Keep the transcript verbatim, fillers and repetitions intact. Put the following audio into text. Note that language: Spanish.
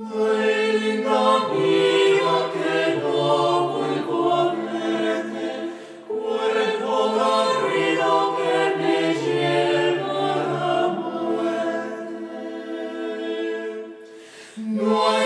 Ehi, linda mia, che dopo il tuo avete, cuore tuo carino che mi lleva la muerte. No